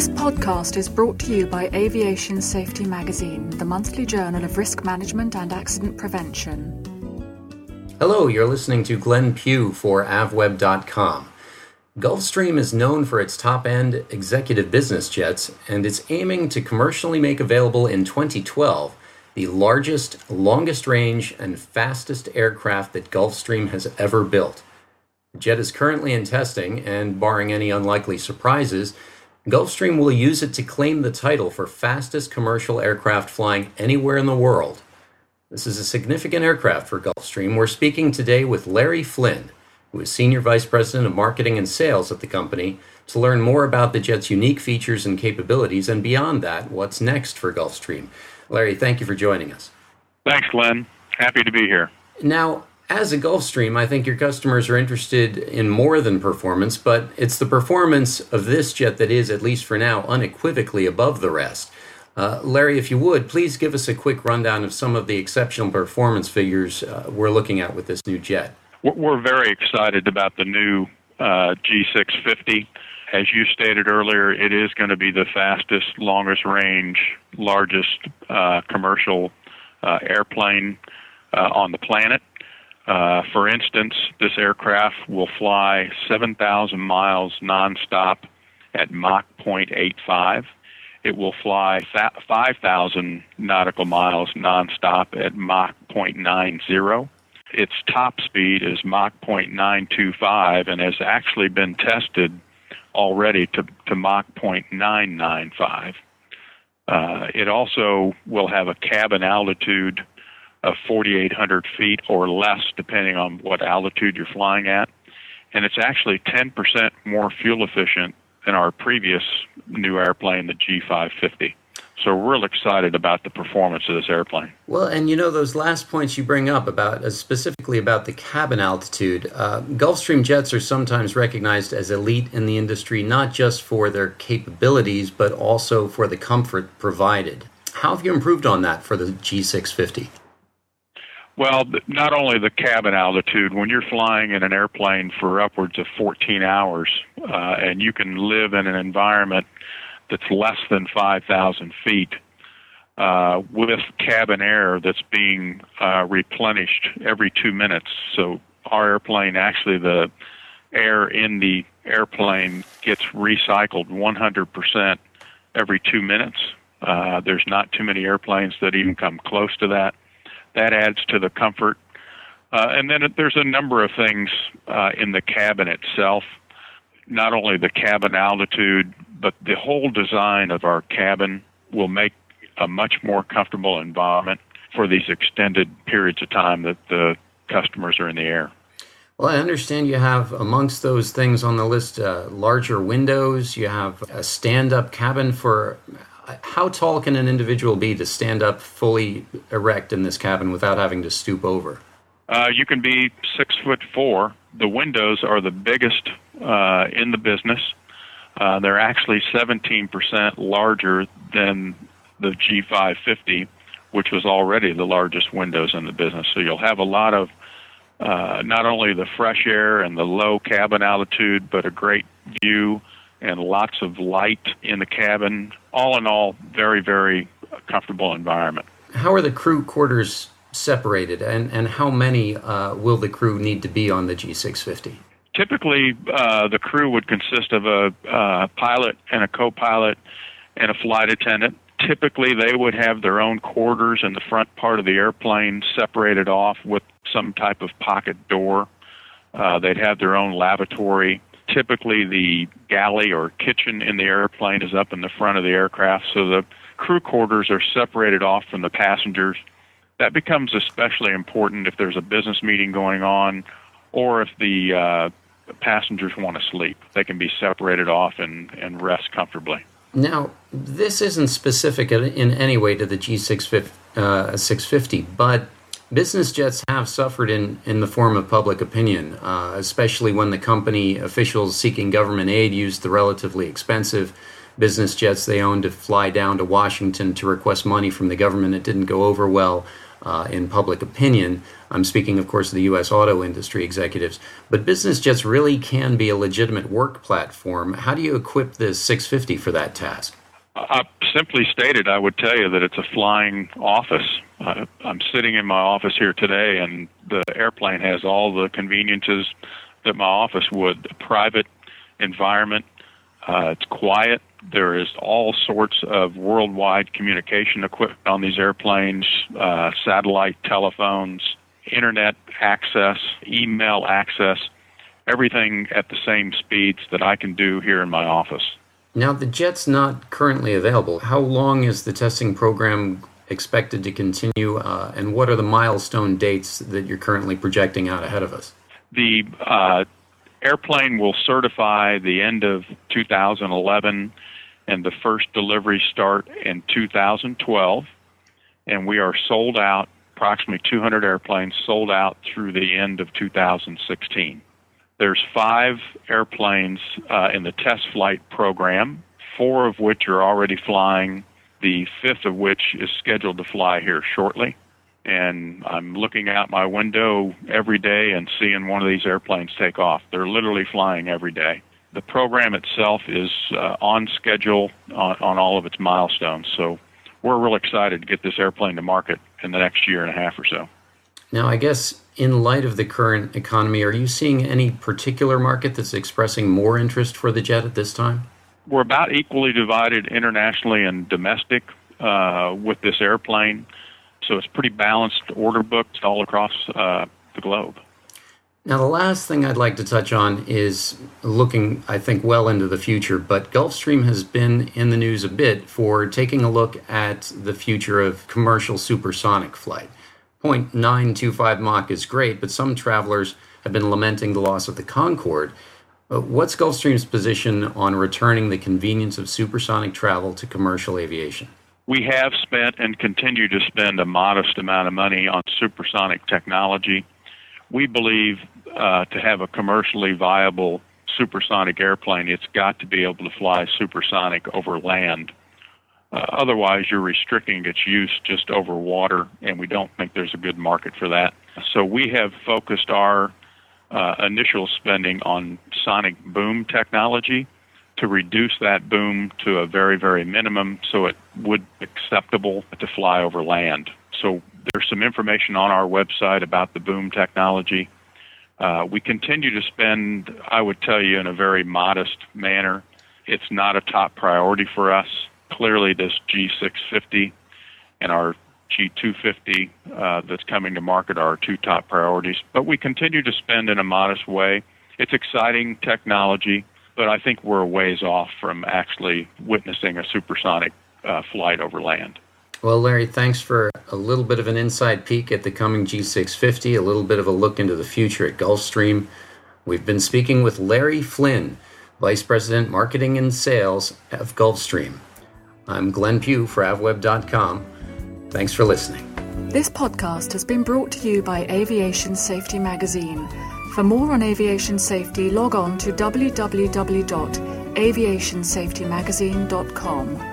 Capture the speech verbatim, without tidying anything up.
This podcast is brought to you by Aviation Safety Magazine, the monthly journal of risk management and accident prevention. Hello, you're listening to Glenn Pugh for avweb dot com. Gulfstream is known for its top-end executive business jets, and it's aiming to commercially make available in twenty twelve the largest, longest range, and fastest aircraft that Gulfstream has ever built. The jet is currently in testing, and barring any unlikely surprises, Gulfstream will use it to claim the title for fastest commercial aircraft flying anywhere in the world. This is a significant aircraft for Gulfstream. We're speaking today with Larry Flynn, who is Senior Vice President of Marketing and Sales at the company, to learn more about the jet's unique features and capabilities, and beyond that, what's next for Gulfstream. Larry, thank you for joining us. Thanks, Glenn. Happy to be here. Now, as a Gulfstream, I think your customers are interested in more than performance, but it's the performance of this jet that is, at least for now, unequivocally above the rest. Uh, Larry, if you would, please give us a quick rundown of some of the exceptional performance figures uh, we're looking at with this new jet. We're very excited about the new uh, G six fifty. As you stated earlier, it is going to be the fastest, longest range, largest uh, commercial uh, airplane uh, on the planet. Uh, for instance, this aircraft will fly seven thousand miles nonstop at Mach zero point eight five. It will fly five thousand nautical miles nonstop at Mach zero point nine zero. Its top speed is Mach zero point nine two five and has actually been tested already to, to Mach zero point nine nine five. Uh, it also will have a cabin altitude of forty-eight hundred feet or less, depending on what altitude you're flying at. And it's actually ten percent more fuel efficient than our previous new airplane, the G five fifty. So we're real excited about the performance of this airplane. Well, and you know, those last points you bring up about, uh, specifically about the cabin altitude, uh, Gulfstream jets are sometimes recognized as elite in the industry, not just for their capabilities, but also for the comfort provided. How have you improved on that for the G six fifty? Well, not only the cabin altitude, when you're flying in an airplane for upwards of fourteen hours, uh, and you can live in an environment that's less than five thousand feet, uh, with cabin air that's being uh, replenished every two minutes. So our airplane, actually the air in the airplane gets recycled one hundred percent every two minutes. Uh, there's not too many airplanes that even come close to that. That adds to the comfort. Uh, and then there's a number of things uh, in the cabin itself, not only the cabin altitude, but the whole design of our cabin will make a much more comfortable environment for these extended periods of time that the customers are in the air. Well, I understand you have, amongst those things on the list, uh, larger windows. You have a stand-up cabin for... How tall can an individual be to stand up fully erect in this cabin without having to stoop over? Uh, you can be six foot four. The windows are the biggest uh, in the business. Uh, they're actually seventeen percent larger than the G five fifty, which was already the largest windows in the business. So you'll have a lot of uh, not only the fresh air and the low cabin altitude, but a great view and lots of light in the cabin. All in all, very, very comfortable environment. How are the crew quarters separated, and, and how many uh, will the crew need to be on the G six fifty? Typically, uh, the crew would consist of a uh, pilot and a co-pilot and a flight attendant. Typically, they would have their own quarters in the front part of the airplane, separated off with some type of pocket door. Uh, they'd have their own lavatory. Typically, the galley or kitchen in the airplane is up in the front of the aircraft, so the crew quarters are separated off from the passengers. That becomes especially important if there's a business meeting going on or if the uh, passengers want to sleep. They can be separated off and, and rest comfortably. Now, this isn't specific in any way to the G six fifty, but business jets have suffered in, in the form of public opinion, uh, especially when the company officials seeking government aid used the relatively expensive business jets they owned to fly down to Washington to request money from the government. It didn't go over well. uh, in public opinion. I'm speaking, of course, of the U S auto industry executives. But business jets really can be a legitimate work platform. How do you equip the six fifty for that task? Uh, simply stated, I would tell you that it's a flying office. Uh, I'm sitting in my office here today, and the airplane has all the conveniences that my office would. A private environment. Uh, it's quiet. There is all sorts of worldwide communication equipment on these airplanes, uh, satellite telephones, internet access, email access, everything at the same speeds that I can do here in my office. Now, the jet's not currently available. How long is the testing program expected to continue, uh, and what are the milestone dates that you're currently projecting out ahead of us? The uh, airplane will certify the end of two thousand eleven, and the first delivery start in two thousand twelve, and we are sold out, approximately two hundred airplanes sold out through the end of two thousand sixteen. There's five airplanes uh, in the test flight program, four of which are already flying, the fifth of which is scheduled to fly here shortly. And I'm looking out my window every day and seeing one of these airplanes take off. They're literally flying every day. The program itself is uh, on schedule on, on all of its milestones. So we're real excited to get this airplane to market in the next year and a half or so. Now, I guess in light of the current economy, are you seeing any particular market that's expressing more interest for the jet at this time? We're about equally divided internationally and domestic uh, with this airplane. So it's pretty balanced order books all across uh, the globe. Now, the last thing I'd like to touch on is looking, I think, well into the future, but Gulfstream has been in the news a bit for taking a look at the future of commercial supersonic flight. point nine two five Mach is great, but some travelers have been lamenting the loss of the Concorde. Uh, what's Gulfstream's position on returning the convenience of supersonic travel to commercial aviation? We have spent and continue to spend a modest amount of money on supersonic technology. We believe uh, to have a commercially viable supersonic airplane, it's got to be able to fly supersonic over land. Uh, otherwise, you're restricting its use just over water, and we don't think there's a good market for that. So we have focused our uh, initial spending on sonic boom technology to reduce that boom to a very, very minimum so it would be acceptable to fly over land. So there's some information on our website about the boom technology. Uh, we continue to spend, I would tell you, in a very modest manner. It's not a top priority for us. Clearly, this G six fifty and our G two fifty uh, that's coming to market are our two top priorities. But we continue to spend in a modest way. It's exciting technology, but I think we're a ways off from actually witnessing a supersonic uh, flight over land. Well, Larry, thanks for a little bit of an inside peek at the coming G six fifty, a little bit of a look into the future at Gulfstream. We've been speaking with Larry Flynn, Vice President, Marketing and Sales of Gulfstream. I'm Glenn Pugh for avweb dot com. Thanks for listening. This podcast has been brought to you by Aviation Safety Magazine. For more on aviation safety, log on to w w w dot aviation safety magazine dot com.